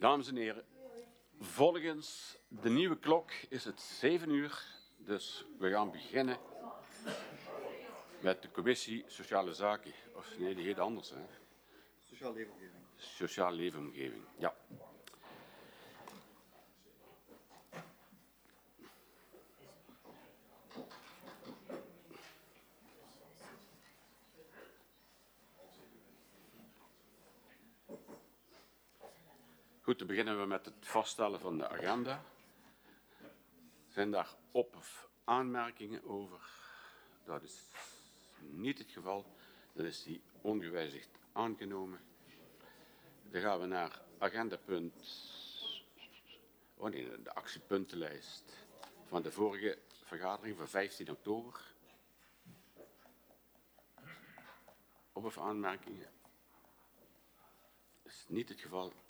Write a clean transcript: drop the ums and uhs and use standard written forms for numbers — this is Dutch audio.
Dames en heren, volgens de nieuwe klok is het 7 uur, dus we gaan beginnen met de commissie Sociale Zaken. Of nee, die heet anders, hè? Sociale leefomgeving. Sociale leefomgeving, ja. Goed, dan beginnen we met het vaststellen van de agenda. Zijn daar op- of aanmerkingen over? Dat is niet het geval. Dan is die ongewijzigd aangenomen. Dan gaan we naar agendapunt... Oh nee, de actiepuntenlijst van de vorige vergadering van 15 oktober. Op- of aanmerkingen? Dat is niet het geval.